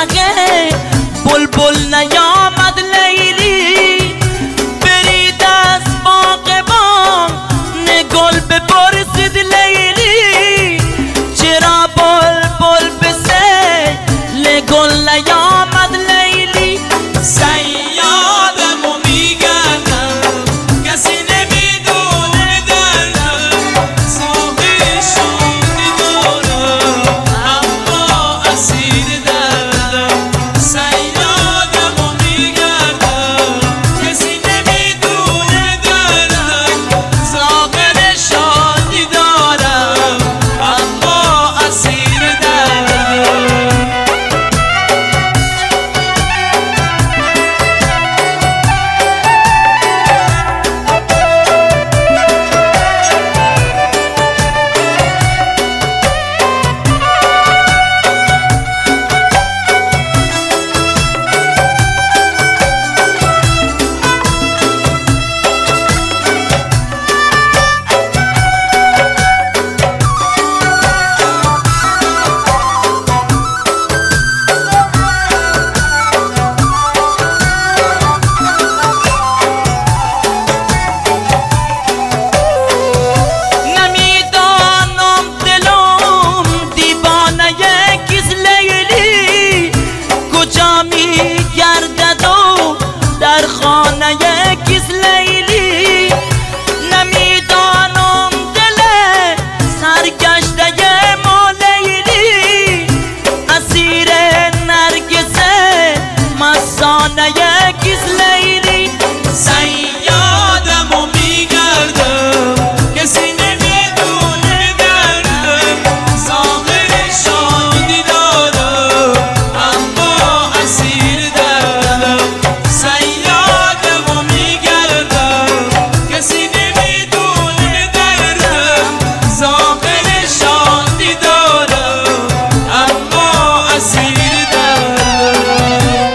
چهچهه بلبل نیامد لیلی. برید از باغبان گل بپرسید لیلی، چرا بلبل به سیل گل نیامد لیلی. صیادم و میگردم کسی نمیدونه دردم، ساقی شادی دارم اما اسیر دردم. صیادم و میگردم کسی نمیدونه دردم، ساقی شادی دارم اما اسیر دردم. گردد و در خانه کیس لیلی. نمیدانم دل سرگشته ما لیلی، اسیر نرگسه مستانه کیس لیلی. صیادم و میگردم کسی نمیدونه دردم، ساحل شادی دارم اما اسیر دردم. صیادم و میگردم کسی نمیدونه دردم، ساحل شادی دارم اما اسیر دردم.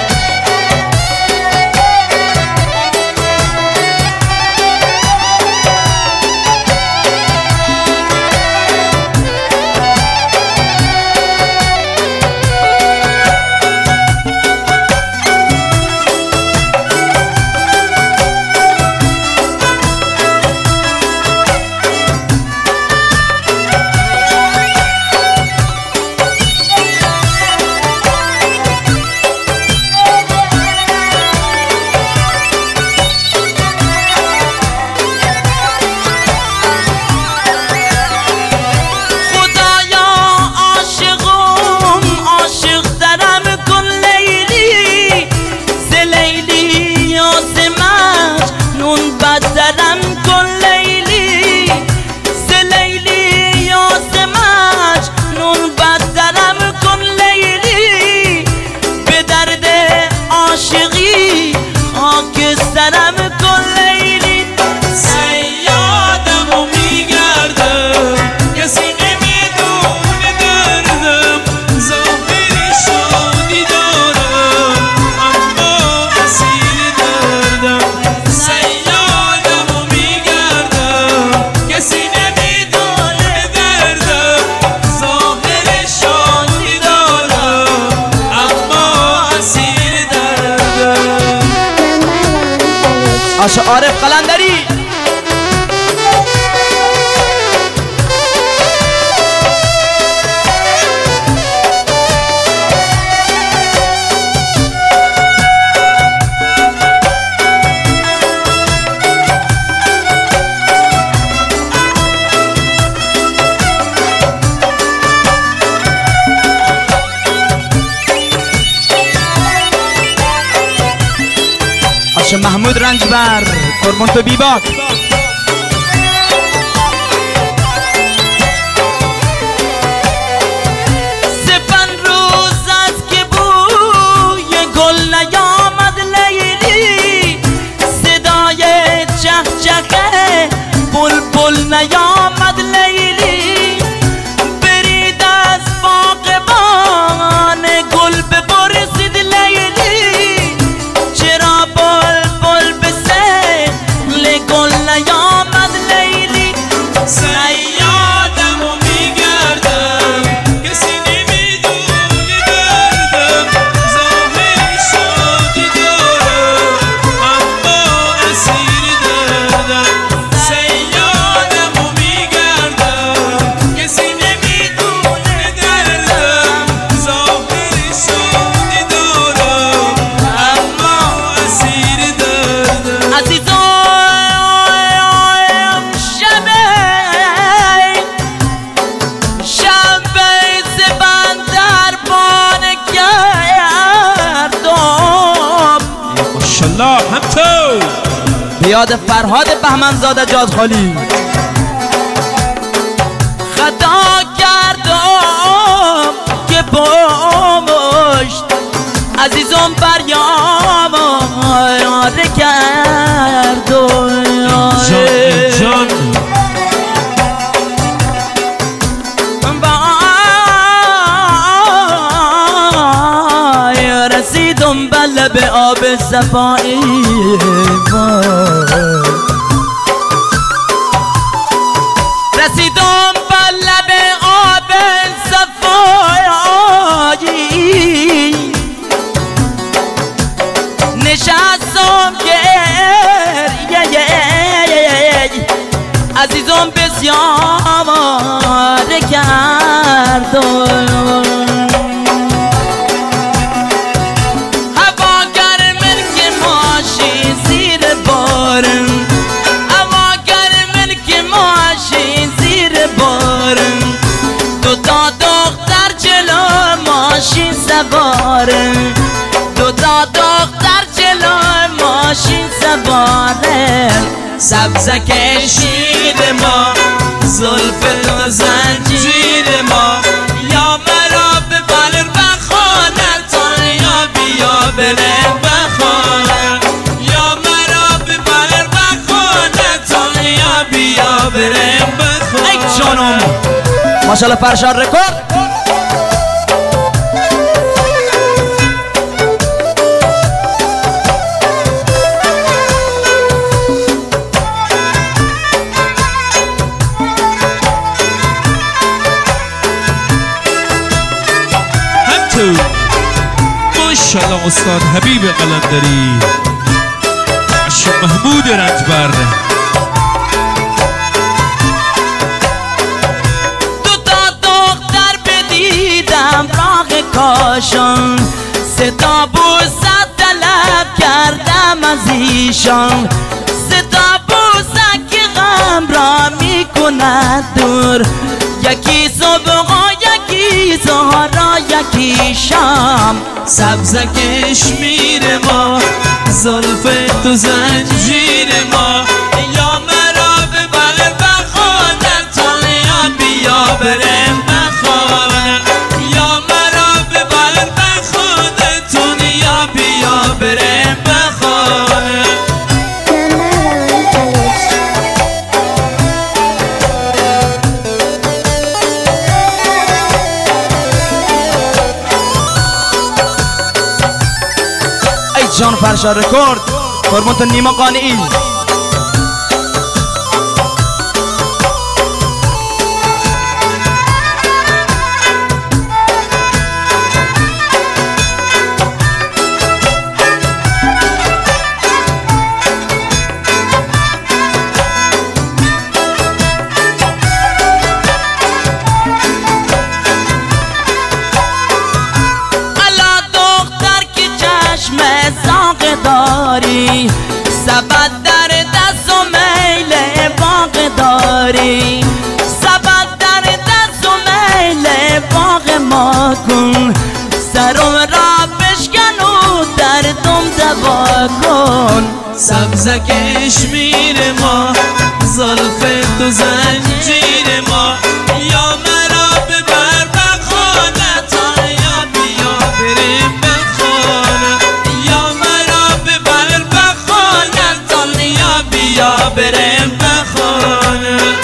درم کن لیلی، ز لیلی یا ز مجنون بدرم کن لیلی. به درد عاشقی خاکسترم کن لیلی. صیادم و میگردم کسی نمیدونه دردم، ظاهر شادی دارم اما اسیر دردم. کسی نمیدونه دردم، ظاهر شادی دارم اما اسیر دردم. آشا عارف قلندری. محمود رنجبر قربان تو بیباک. سپن روز است که بوی گل نیامد لیلی، صدای چهچهه بلبل نیامد لیلی. برید از باغبان گل بپرسید لیلی، چرا بلبل به سیل گل یاد فرهاد بهمنزاده جاد خالی. خطا کردم که پامشت عزیزم فریام آره کردم جان رسیدم به لب آب صفایی رسیدم به لب آب صفایی نشستم گریه عزیزم بسیار کردم دو تا دختر جلو ماشین سوارن سبزه کشید ما زلف و زنجیر ما یا مرا ببر بخانتان یا بیا برم بخانم یا مرا ببر بخانتان یا بیا برم بخانم ای جانم ماشاءالله فرشاد رکورد. ماشاءالله استاد حبیب قلندری عشق محمود رنجبر. دو تا دختر بدیدم راه کاشان سه تا بوسه طلب کردم از ایشان سه تا بوسه که غم را میکند دور یکی صبح یکی ظهر یکی شام سبزه کشمیر ما زلف تو زنجیر ما یا مرا ببر بخانتان یا بیا برم بخانم یا مرا ببر بخانتان یا بیا برم بخانم. جان فرشاد رکورد فرمانت نیما قانعی. سبد در دست و میل باغ داری سبد در دست و میل باغ ما کن سرم را بشکن و دردم دوا کن سبزه کشمیر ما زلف تو زنجیر ما یا مرا ببر بخانتان یا بیا بریم بخانم یا مرا ببر بخانتان یا بیا بریم بخانم.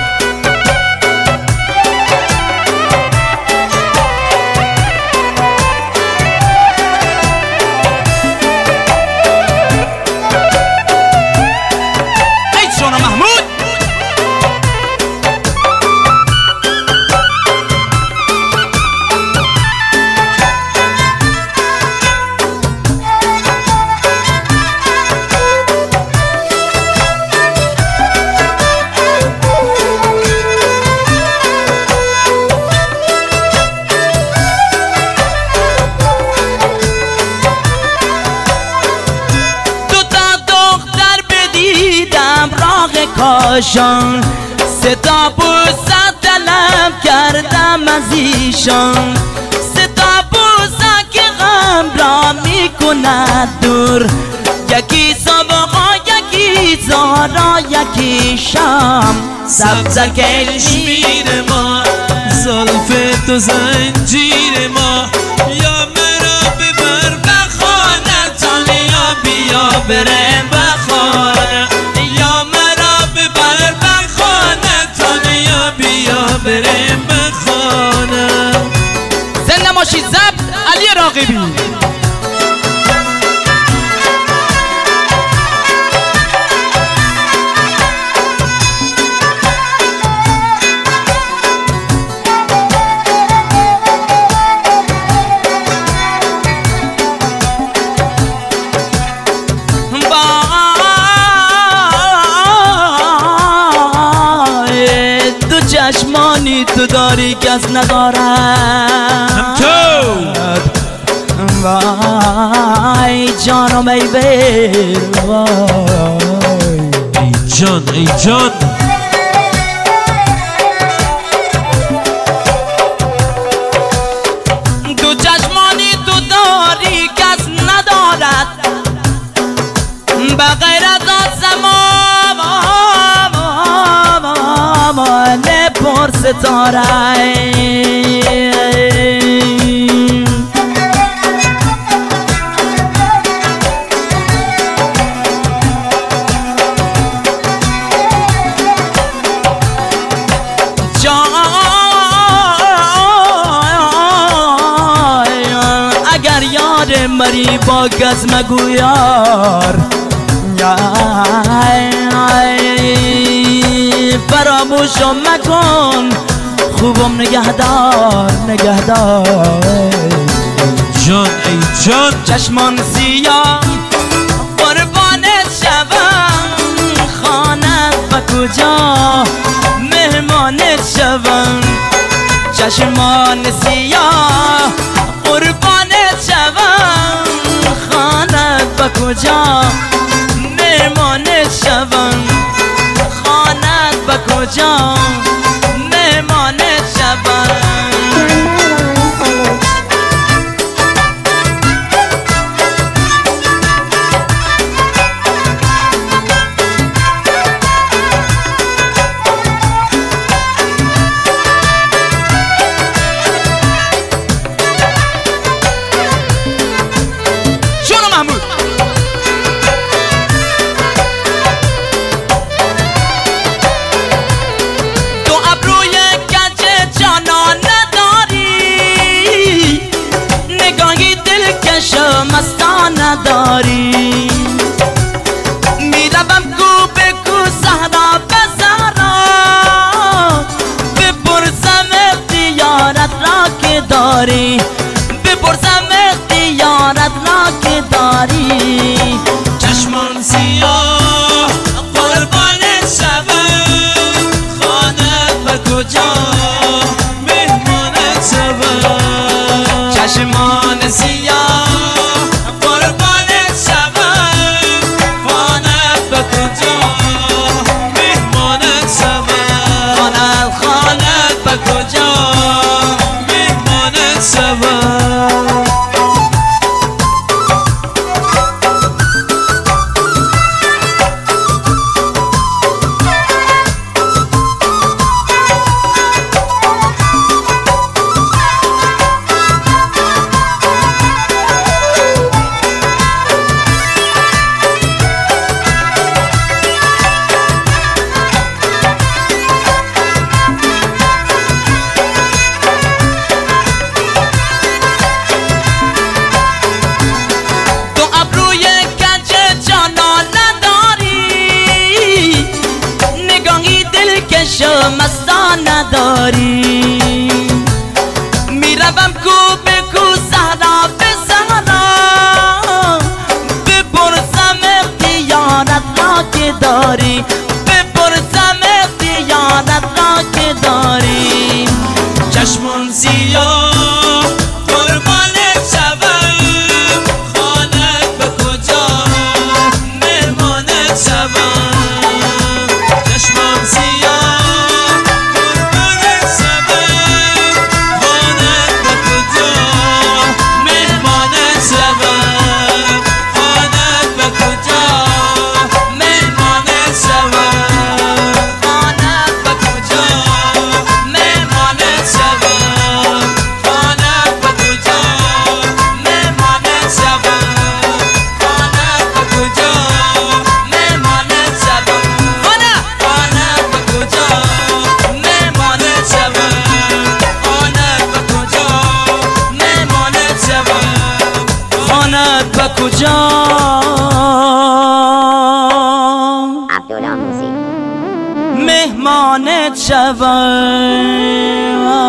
کاشان سه تا بوسه طلب کردم از ایشان سه تا بوسه که غم را میکند دور یکی صبح یکی بیزارا یکیشم سبزکش میره ما زلف تو زنجیر ما یا مرا ببر به خانتان یا بیا برم به خانه یا مرا ببر به خانتان یا بیا برم به خانه زنده باشید ضبط علی راغبی چشمانی تو داری کس ندارد وای جانم ای بیر وای ای جان ای جان تو چشمانی تو داری کس ندارد بغیر از آسمان پر ستاره اگر یار مری با کس مگو یار فراموشم مکن خوبم نگهدار نگهدار جان ای جان چشمان سیاه قربانت شوم خانت و کجا مهمانت شوم چشمان سیاه قربانت شوم خانت و کجا مهمانت شوم خانت و کجا مهمانت شوم نداری میروم کو به کو صحرا به صحرا بپرسم اختیارت را که داری بپرسم اختیارت را که داری چشمان سیاه قربانت شوم خانت و کجا مهمانت شوم چشمان سیاه نداری میروم کو به کو صحرا به صحرا بپرسم اختیارت را که داری بپرسم اختیارت را که داری چشمان سیاه قربانت شوم خانت به کجا مهمانت شوم چشمان سیاه مهمانت میهمانت شوم.